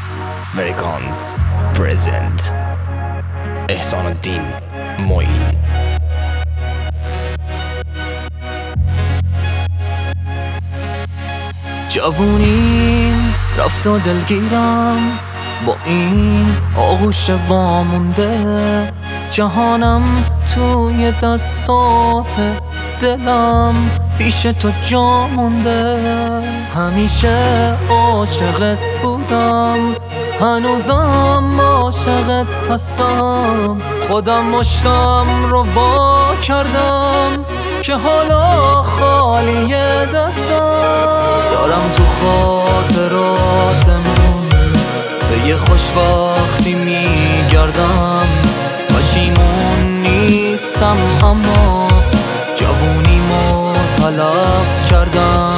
فرکانس پرزنت احسان الدین معین. جوونیم رفت و دلگیرم با این آغوش وامونده، جهانم توی دستات دلم پیش تو جا مونده. همیشه عاشقت بودم، هنوزم عاشقت هستم، خودم مشتم رو وا کردم که حالا خالی دستم. دارم تو خاطراتمون به یه خوشبختی میگردم، پشیمون نیستم اما جوونیمو طلب کردم.